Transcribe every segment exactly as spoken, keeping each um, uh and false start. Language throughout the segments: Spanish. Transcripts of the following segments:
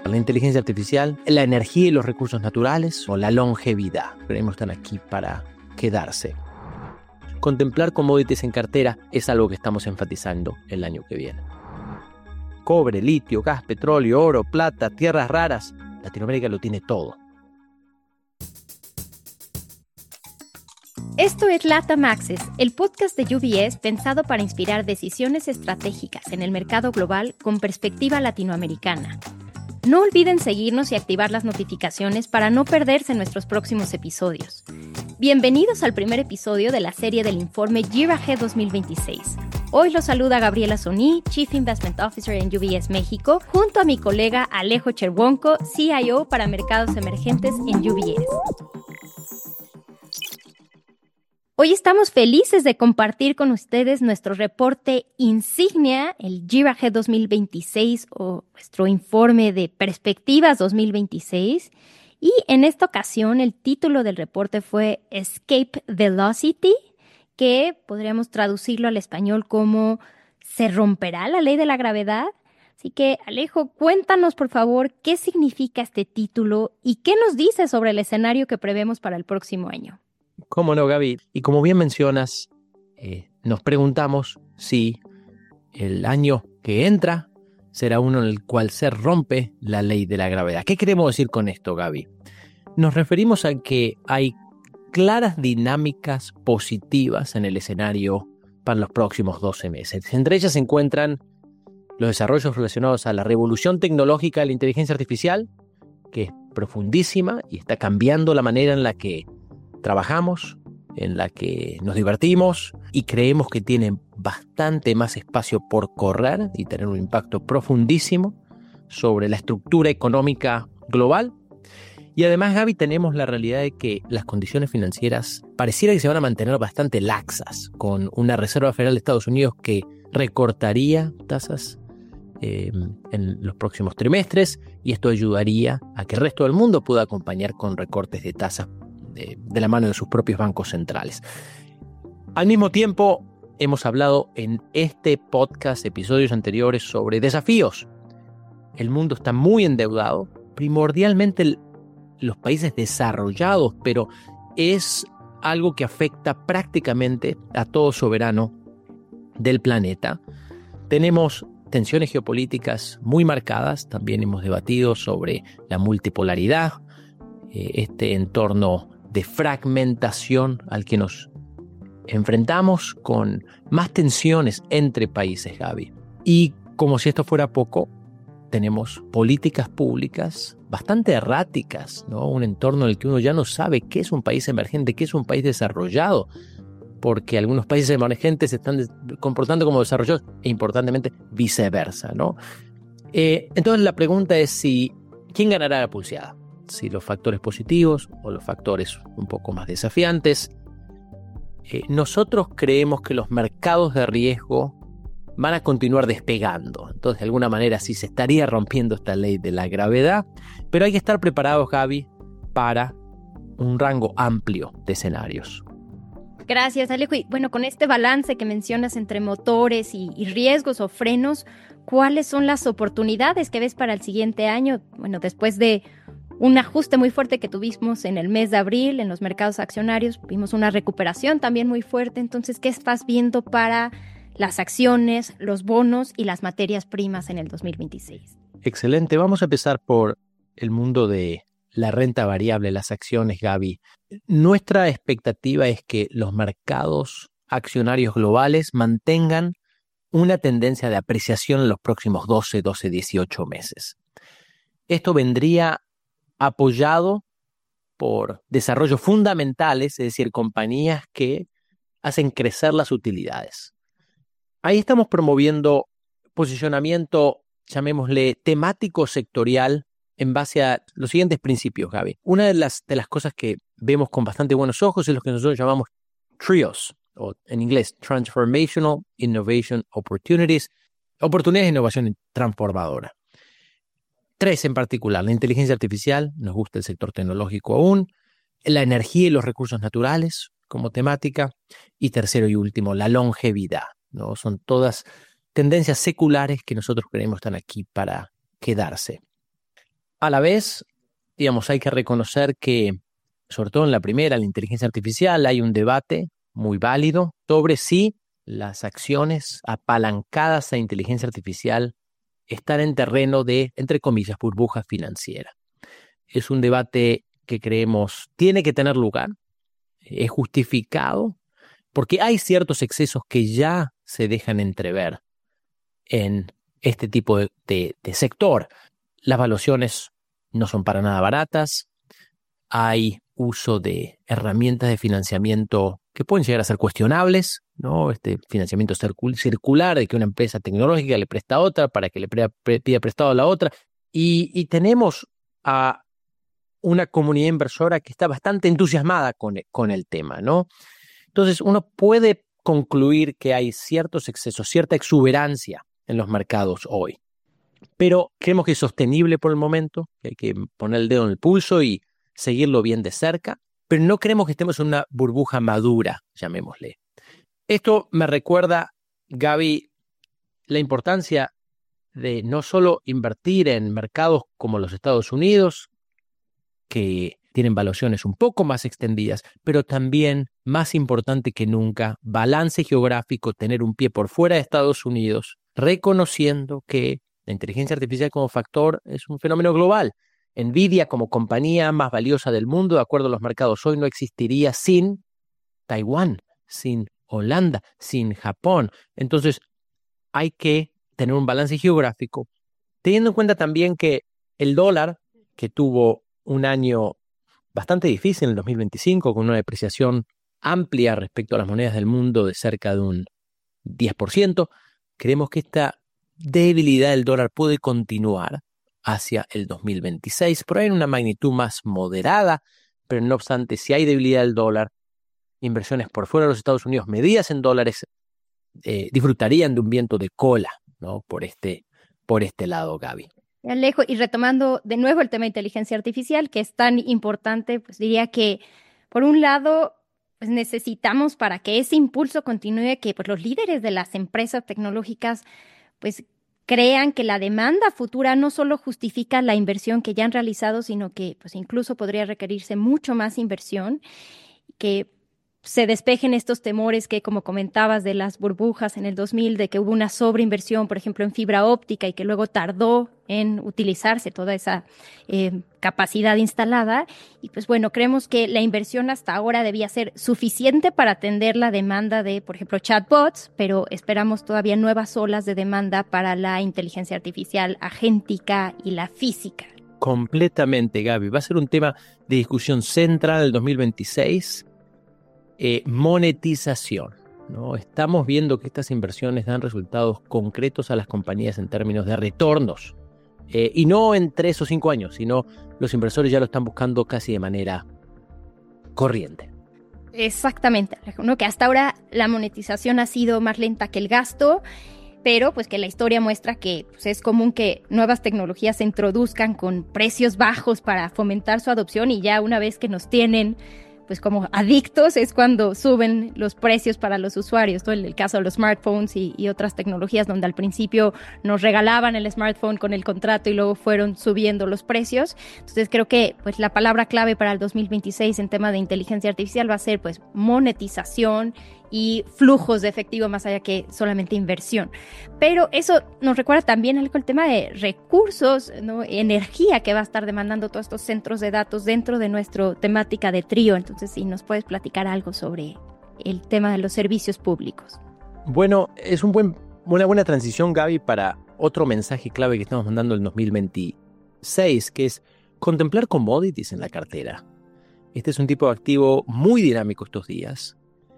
La inteligencia artificial, la energía y los recursos naturales o la longevidad. Creemos que están aquí para quedarse. Contemplar commodities en cartera es algo que estamos enfatizando el año que viene. Cobre, litio, gas, petróleo, oro, plata, tierras raras. Latinoamérica lo tiene todo. Esto es LATAM Access, el podcast de U B S pensado para inspirar decisiones estratégicas en el mercado global con perspectiva latinoamericana. No olviden seguirnos y activar las notificaciones para no perderse nuestros próximos episodios. Bienvenidos al primer episodio de la serie del informe Year Ahead dos mil veintiséis. Hoy los saluda Gabriela Soní, Chief Investment Officer en U B S México, junto a mi colega Alejo Cherwonko, C I O para Mercados Emergentes en U B S. Hoy estamos felices de compartir con ustedes nuestro reporte insignia, el Year Ahead dos mil veintiséis o nuestro informe de Perspectivas dos mil veintiséis. Y en esta ocasión el título del reporte fue Escape Velocity, que podríamos traducirlo al español como ¿se romperá la ley de la gravedad? Así que, Alejo, cuéntanos por favor qué significa este título y qué nos dice sobre el escenario que prevemos para el próximo año. ¿Cómo no, Gaby? Y como bien mencionas, eh, nos preguntamos si el año que entra será uno en el cual se rompe la ley de la gravedad. ¿Qué queremos decir con esto, Gaby? Nos referimos a que hay claras dinámicas positivas en el escenario para los próximos doce meses. Entre ellas se encuentran los desarrollos relacionados a la revolución tecnológica de la inteligencia artificial, que es profundísima y está cambiando la manera en la que trabajamos, en la que nos divertimos y creemos que tiene bastante más espacio por correr y tener un impacto profundísimo sobre la estructura económica global. Y además, Gaby, tenemos la realidad de que las condiciones financieras pareciera que se van a mantener bastante laxas, con una Reserva Federal de Estados Unidos que recortaría tasas eh, en los próximos trimestres, y esto ayudaría a que el resto del mundo pueda acompañar con recortes de tasas de, de la mano de sus propios bancos centrales. Al mismo tiempo, hemos hablado en este podcast, episodios anteriores, sobre desafíos. El mundo está muy endeudado, primordialmente el los países desarrollados, pero es algo que afecta prácticamente a todo soberano del planeta. Tenemos tensiones geopolíticas muy marcadas, también hemos debatido sobre la multipolaridad, eh, este entorno de fragmentación al que nos enfrentamos con más tensiones entre países, Gaby. Y como si esto fuera poco, tenemos políticas públicas bastante erráticas, ¿no? Un entorno en el que uno ya no sabe qué es un país emergente, qué es un país desarrollado, porque algunos países emergentes se están comportando como desarrollados e importantemente viceversa, ¿no? Eh, entonces la pregunta es si ¿quién ganará la pulseada? Si los factores positivos o los factores un poco más desafiantes. Eh, nosotros creemos que los mercados de riesgo van a continuar despegando. Entonces, de alguna manera, sí se estaría rompiendo esta ley de la gravedad, pero hay que estar preparados, Gaby, para un rango amplio de escenarios. Gracias, Alejo. Y bueno, con este balance que mencionas entre motores y, y riesgos o frenos, ¿cuáles son las oportunidades que ves para el siguiente año? Bueno, después de un ajuste muy fuerte que tuvimos en el mes de abril en los mercados accionarios, vimos una recuperación también muy fuerte. Entonces, ¿qué estás viendo para las acciones, los bonos y las materias primas en el dos mil veintiséis? Excelente. Vamos a empezar por el mundo de la renta variable, las acciones, Gaby. Nuestra expectativa es que los mercados accionarios globales mantengan una tendencia de apreciación en los próximos doce, doce, dieciocho meses. Esto vendría apoyado por desarrollos fundamentales, es decir, compañías que hacen crecer las utilidades. Ahí estamos promoviendo posicionamiento, llamémosle temático sectorial, en base a los siguientes principios, Gaby. Una de las, de las cosas que vemos con bastante buenos ojos es lo que nosotros llamamos TRIOS, o en inglés, Transformational Innovation Opportunities, oportunidades de innovación transformadora. Tres en particular: la inteligencia artificial, nos gusta el sector tecnológico aún, la energía y los recursos naturales como temática, y tercero y último, la longevidad, ¿no? Son todas tendencias seculares que nosotros creemos están aquí para quedarse. A la vez, digamos, hay que reconocer que, sobre todo en la primera, la inteligencia artificial, hay un debate muy válido sobre si las acciones apalancadas a inteligencia artificial están en terreno de, entre comillas, burbuja financiera. Es un debate que creemos tiene que tener lugar, es justificado, porque hay ciertos excesos que ya se dejan entrever en este tipo de, de, de sector. Las valuaciones no son para nada baratas, hay uso de herramientas de financiamiento que pueden llegar a ser cuestionables, ¿no? Este financiamiento circular, de que una empresa tecnológica le presta a otra para que le pre- pre- pida prestado a la otra, y, y tenemos a una comunidad inversora que está bastante entusiasmada con, con el tema, ¿no? Entonces uno puede concluir que hay ciertos excesos, cierta exuberancia en los mercados hoy, pero creemos que es sostenible por el momento, que hay que poner el dedo en el pulso y seguirlo bien de cerca, pero no creemos que estemos en una burbuja madura, llamémosle. Esto me recuerda, Gaby, la importancia de no solo invertir en mercados como los Estados Unidos, que tienen valuaciones un poco más extendidas, pero también, más importante que nunca, balance geográfico, tener un pie por fuera de Estados Unidos, reconociendo que la inteligencia artificial como factor es un fenómeno global. Nvidia como compañía más valiosa del mundo, de acuerdo a los mercados hoy, no existiría sin Taiwán, sin Holanda, sin Japón. Entonces, hay que tener un balance geográfico, teniendo en cuenta también que el dólar, que tuvo un año bastante difícil en el dos mil veinticinco, con una depreciación amplia respecto a las monedas del mundo de cerca de un diez por ciento, creemos que esta debilidad del dólar puede continuar hacia el dos mil veintiséis, pero en una magnitud más moderada, pero no obstante, si hay debilidad del dólar, inversiones por fuera de los Estados Unidos medidas en dólares eh, disfrutarían de un viento de cola, ¿no? Por este, por este lado, Gaby. Alejo, y retomando de nuevo el tema de inteligencia artificial, que es tan importante, pues diría que, por un lado, pues necesitamos para que ese impulso continúe, que pues, los líderes de las empresas tecnológicas pues crean que la demanda futura no solo justifica la inversión que ya han realizado, sino que pues incluso podría requerirse mucho más inversión, que se despejen estos temores que, como comentabas, de las burbujas en el dos mil, de que hubo una sobreinversión, por ejemplo, en fibra óptica y que luego tardó en utilizarse toda esa eh, capacidad instalada. Y pues bueno, creemos que la inversión hasta ahora debía ser suficiente para atender la demanda de, por ejemplo, chatbots, pero esperamos todavía nuevas olas de demanda para la inteligencia artificial agéntica y la física. Completamente, Gaby. Va a ser un tema de discusión central del dos mil veintiséis. Eh, monetización, ¿no? Estamos viendo que estas inversiones dan resultados concretos a las compañías en términos de retornos. Eh, y no en tres o cinco años, sino los inversores ya lo están buscando casi de manera corriente. Exactamente, ¿no? Que hasta ahora la monetización ha sido más lenta que el gasto, pero pues que la historia muestra que pues, es común que nuevas tecnologías se introduzcan con precios bajos para fomentar su adopción, y ya una vez que nos tienen pues como adictos es cuando suben los precios para los usuarios, ¿no? En el caso de los smartphones y, y otras tecnologías donde al principio nos regalaban el smartphone con el contrato y luego fueron subiendo los precios. Entonces creo que pues la palabra clave para el dos mil veintiséis en tema de inteligencia artificial va a ser pues monetización y flujos de efectivo más allá que solamente inversión. Pero eso nos recuerda también algo el tema de recursos, ¿no? Energía que va a estar demandando todos estos centros de datos dentro de nuestra temática de Trío. Entonces, si nos puedes platicar algo sobre el tema de los servicios públicos. Bueno, es un buen, una buena transición, Gaby, para otro mensaje clave que estamos mandando en dos mil veintiséis, que es contemplar commodities en la cartera. Este es un tipo de activo muy dinámico estos días,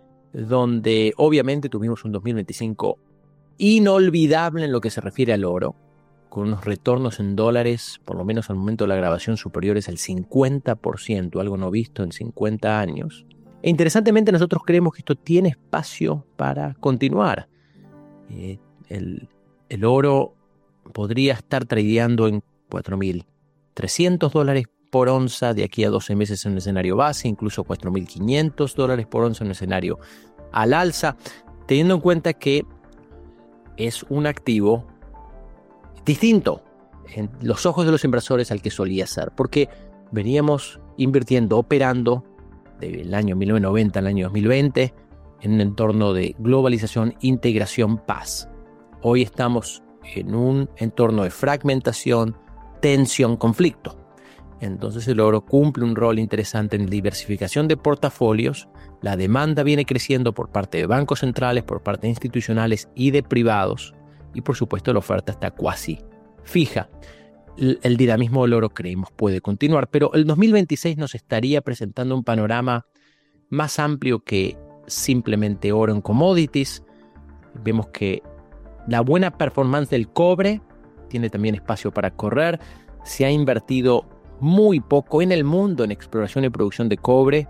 donde obviamente tuvimos un dos mil veinticinco inolvidable en lo que se refiere al oro, con unos retornos en dólares, por lo menos al momento de la grabación, superiores al cincuenta por ciento, algo no visto en cincuenta años. E interesantemente nosotros creemos que esto tiene espacio para continuar. Eh, el, el oro podría estar tradeando en cuatro mil trescientos dólares por onza de aquí a doce meses en un escenario base, incluso cuatro mil quinientos dólares por onza en un escenario al alza, teniendo en cuenta que es un activo distinto en los ojos de los inversores al que solía ser, porque veníamos invirtiendo, operando del año mil novecientos noventa al año dos mil veinte en un entorno de globalización, integración, paz. Hoy estamos en un entorno de fragmentación, tensión, conflicto. Entonces el oro cumple un rol interesante en diversificación de portafolios. La demanda viene creciendo por parte de bancos centrales, por parte de institucionales y de privados. Y por supuesto la oferta está cuasi fija. El, el dinamismo del oro creemos puede continuar, pero el dos mil veintiséis nos estaría presentando un panorama más amplio que simplemente oro en commodities. Vemos que la buena performance del cobre tiene también espacio para correr. Se ha invertido muy poco en el mundo en exploración y producción de cobre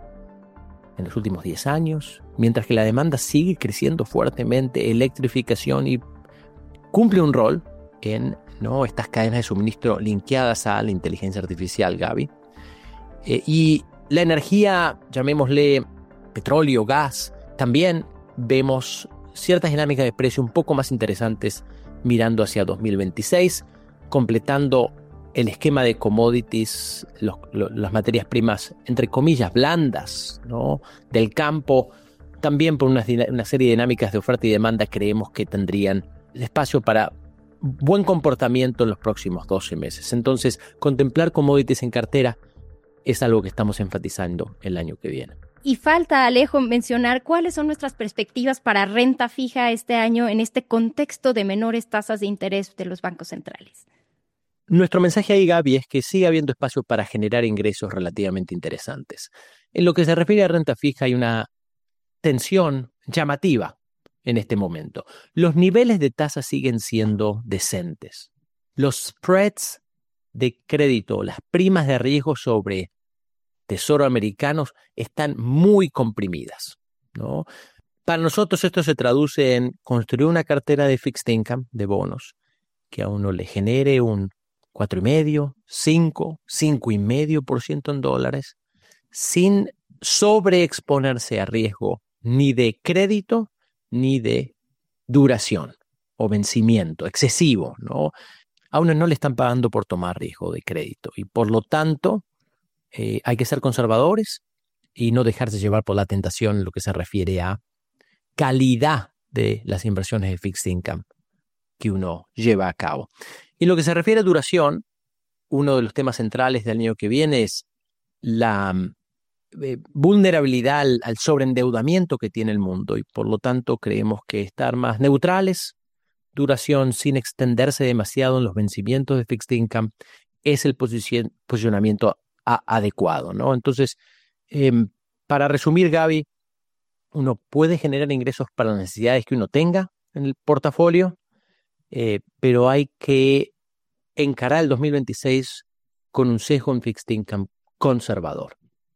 en los últimos diez años, mientras que la demanda sigue creciendo fuertemente, electrificación, y cumple un rol en, ¿no?, estas cadenas de suministro linkeadas a la inteligencia artificial, Gaby. Eh, y la energía, llamémosle petróleo, gas, también vemos ciertas dinámicas de precio un poco más interesantes mirando hacia dos mil veintiséis, completando el esquema de commodities, los, los, las materias primas, entre comillas, blandas, ¿no?, del campo. También por una, una serie de dinámicas de oferta y demanda creemos que tendrían espacio para buen comportamiento en los próximos doce meses. Entonces, contemplar commodities en cartera es algo que estamos enfatizando el año que viene. Y falta, Alejo, mencionar cuáles son nuestras perspectivas para renta fija este año en este contexto de menores tasas de interés de los bancos centrales. Nuestro mensaje ahí, Gaby, es que sigue habiendo espacio para generar ingresos relativamente interesantes. En lo que se refiere a renta fija, hay una tensión llamativa en este momento. Los niveles de tasa siguen siendo decentes. Los spreads de crédito, las primas de riesgo sobre tesoro americanos están muy comprimidas, ¿no? Para nosotros esto se traduce en construir una cartera de fixed income, de bonos, que a uno le genere un cuatro coma cinco, cinco, cinco coma cinco por ciento en dólares, sin sobreexponerse a riesgo ni de crédito ni de duración o vencimiento excesivo, ¿no? A uno no le están pagando por tomar riesgo de crédito y por lo tanto eh, hay que ser conservadores y no dejarse llevar por la tentación en lo que se refiere a calidad de las inversiones de fixed income que uno lleva a cabo. Y en lo que se refiere a duración, uno de los temas centrales del año que viene es la eh, vulnerabilidad al, al sobreendeudamiento que tiene el mundo y por lo tanto creemos que estar más neutrales, duración sin extenderse demasiado en los vencimientos de fixed income es el posici- posicionamiento a- adecuado, ¿no? Entonces, eh, para resumir, Gaby, uno puede generar ingresos para las necesidades que uno tenga en el portafolio, eh, pero hay que encarar el dos mil veintiséis con un sesgo en fixed income conservador.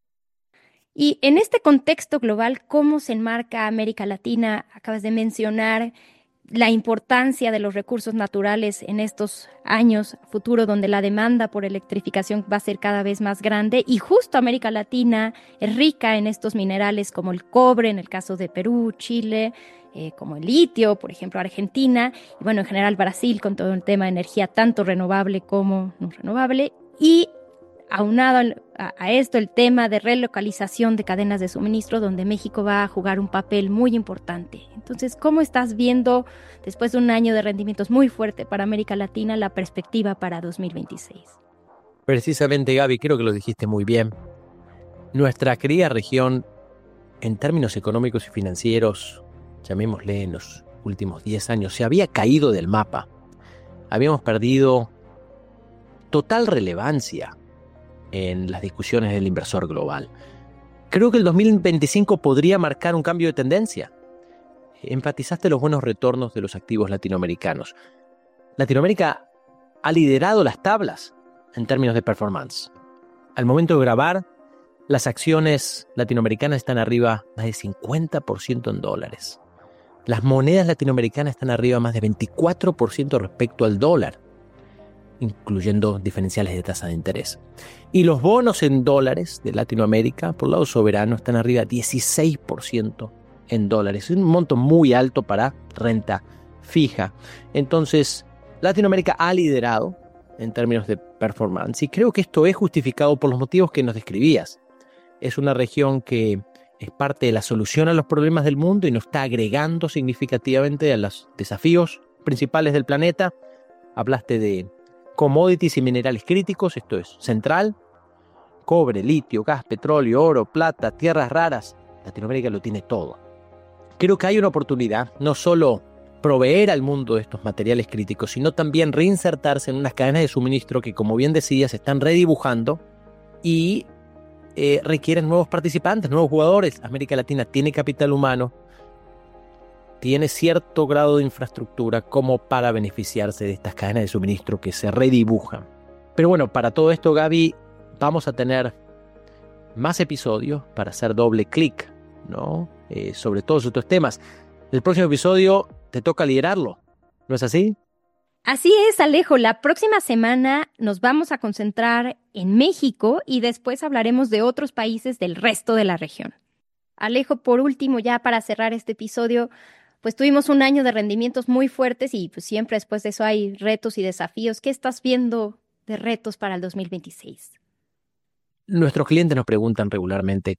Y en este contexto global, ¿cómo se enmarca América Latina? Acabas de mencionar la importancia de los recursos naturales en estos años futuro, donde la demanda por electrificación va a ser cada vez más grande, y justo América Latina es rica en estos minerales como el cobre, en el caso de Perú, Chile, eh, como el litio, por ejemplo, Argentina, y bueno, en general Brasil con todo el tema de energía tanto renovable como no renovable, y aunado a, a esto el tema de relocalización de cadenas de suministro, donde México va a jugar un papel muy importante. Entonces, ¿cómo estás viendo, después de un año de rendimientos muy fuerte para América Latina, la perspectiva para dos mil veintiséis? Precisamente, Gaby, creo que lo dijiste muy bien. Nuestra querida región, en términos económicos y financieros, llamémosle en los últimos diez años, se había caído del mapa. Habíamos perdido total relevancia en las discusiones del inversor global. Creo que el dos mil veinticinco podría marcar un cambio de tendencia. Enfatizaste los buenos retornos de los activos latinoamericanos. Latinoamérica ha liderado las tablas en términos de performance. Al momento de grabar, las acciones latinoamericanas están arriba más de cincuenta por ciento en dólares. Las monedas latinoamericanas están arriba más de veinticuatro por ciento respecto al dólar, incluyendo diferenciales de tasa de interés. Y los bonos en dólares de Latinoamérica, por lado soberano, están arriba dieciséis por ciento en dólares. Es un monto muy alto para renta fija. Entonces, Latinoamérica ha liderado en términos de performance. Y creo que esto es justificado por los motivos que nos describías. Es una región que es parte de la solución a los problemas del mundo y nos está agregando significativamente a los desafíos principales del planeta. Hablaste de commodities y minerales críticos, esto es central. Cobre, litio, gas, petróleo, oro, plata, tierras raras. Latinoamérica lo tiene todo. Creo que hay una oportunidad, no solo proveer al mundo de estos materiales críticos, sino también reinsertarse en unas cadenas de suministro que, como bien decías, se están redibujando y eh, requieren nuevos participantes, nuevos jugadores. América Latina tiene capital humano, tiene cierto grado de infraestructura como para beneficiarse de estas cadenas de suministro que se redibujan. Pero bueno, para todo esto, Gaby, vamos a tener más episodios para hacer doble clic, ¿no? Eh, sobre todos estos temas. El próximo episodio te toca liderarlo, ¿no es así? Así es, Alejo. La próxima semana nos vamos a concentrar en México y después hablaremos de otros países del resto de la región. Alejo, por último, ya para cerrar este episodio, pues tuvimos un año de rendimientos muy fuertes y pues siempre después de eso hay retos y desafíos. ¿Qué estás viendo de retos para el dos mil veintiséis? Nuestros clientes nos preguntan regularmente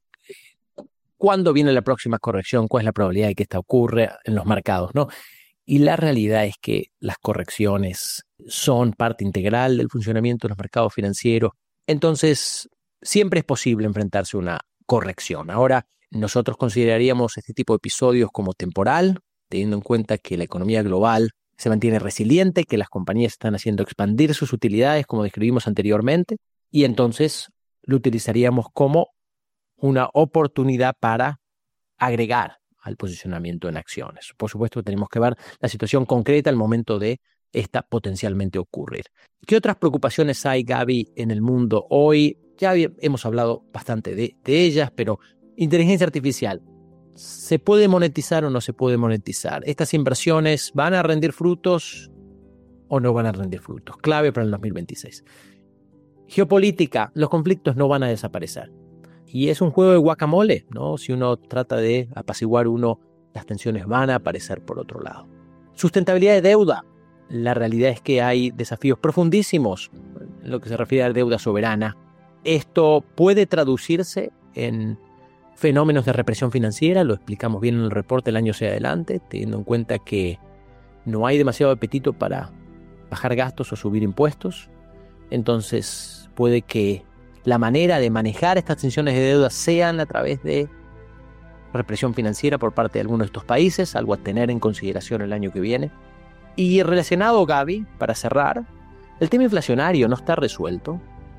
cuándo viene la próxima corrección, cuál es la probabilidad de que esta ocurra en los mercados, ¿no? Y la realidad es que las correcciones son parte integral del funcionamiento de los mercados financieros. Entonces, siempre es posible enfrentarse a una corrección. Ahora, nosotros consideraríamos este tipo de episodios como temporal, teniendo en cuenta que la economía global se mantiene resiliente, que las compañías están haciendo expandir sus utilidades, como describimos anteriormente, y entonces lo utilizaríamos como una oportunidad para agregar al posicionamiento en acciones. Por supuesto, tenemos que ver la situación concreta al momento de esta potencialmente ocurrir. ¿Qué otras preocupaciones hay, Gaby, en el mundo hoy? Ya hemos hablado bastante de, de ellas, pero inteligencia artificial, ¿se puede monetizar o no se puede monetizar? ¿Estas inversiones van a rendir frutos o no van a rendir frutos? Clave para el dos mil veintiséis. Geopolítica, los conflictos no van a desaparecer. Y es un juego de guacamole, ¿no? Si uno trata de apaciguar uno, las tensiones van a aparecer por otro lado. Sustentabilidad de deuda. La realidad es que hay desafíos profundísimos en lo que se refiere a la deuda soberana. Esto puede traducirse en fenómenos de represión financiera, lo explicamos bien en el reporte el año hacia adelante, teniendo en cuenta que no hay demasiado apetito para bajar gastos o subir impuestos. Entonces puede que la manera de manejar estas tensiones de deuda sean a través de represión financiera por parte de algunos de estos países, algo a tener en consideración el año que viene. Y relacionado, Gaby, para cerrar, el tema inflacionario no está resuelto.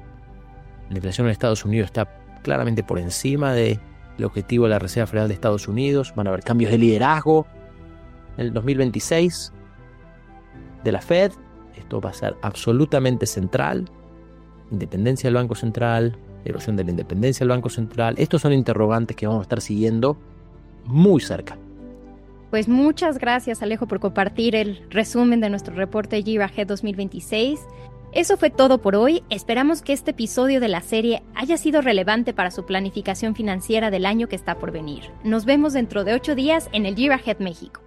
La inflación en Estados Unidos está claramente por encima del objetivo de la Reserva Federal de Estados Unidos. Van a haber cambios de liderazgo en el dos mil veintiséis de la Fed. Esto va a ser absolutamente central. Independencia del Banco Central, erosión de la independencia del Banco Central. Estos son interrogantes que vamos a estar siguiendo muy cerca. Pues muchas gracias, Alejo, por compartir el resumen de nuestro reporte Year Ahead dos mil veintiséis. Eso fue todo por hoy. Esperamos que este episodio de la serie haya sido relevante para su planificación financiera del año que está por venir. Nos vemos dentro de ocho días en el Year Ahead México.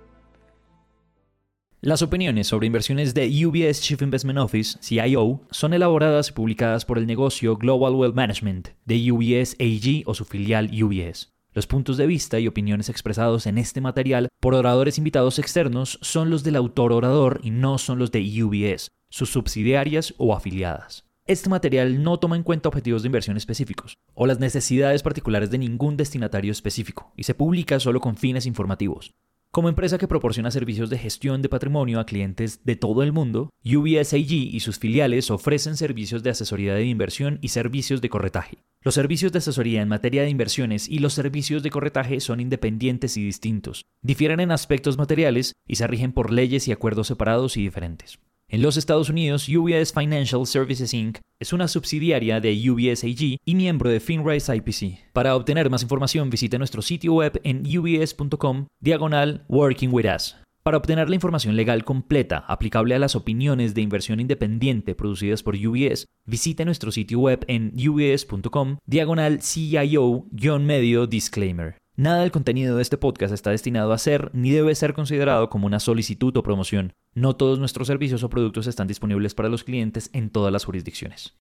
Las opiniones sobre inversiones de U B S Chief Investment Office, C I O, son elaboradas y publicadas por el negocio Global Wealth Management de U B S A G o su filial U B S. Los puntos de vista y opiniones expresados en este material por oradores invitados externos son los del autor orador y no son los de U B S, sus subsidiarias o afiliadas. Este material no toma en cuenta objetivos de inversión específicos o las necesidades particulares de ningún destinatario específico y se publica solo con fines informativos. Como empresa que proporciona servicios de gestión de patrimonio a clientes de todo el mundo, U B S A G y sus filiales ofrecen servicios de asesoría de inversión y servicios de corretaje. Los servicios de asesoría en materia de inversiones y los servicios de corretaje son independientes y distintos, difieren en aspectos materiales y se rigen por leyes y acuerdos separados y diferentes. En los Estados Unidos, U B S Financial Services incorporated es una subsidiaria de U B S A G y miembro de FinRise I P C. Para obtener más información, visite nuestro sitio web en ubs.com diagonal Working With Us. Para obtener la información legal completa aplicable a las opiniones de inversión independiente producidas por U B S, visite nuestro sitio web en ubs.com diagonal C I O-medio disclaimer. Nada del contenido de este podcast está destinado a ser ni debe ser considerado como una solicitud o promoción. No todos nuestros servicios o productos están disponibles para los clientes en todas las jurisdicciones.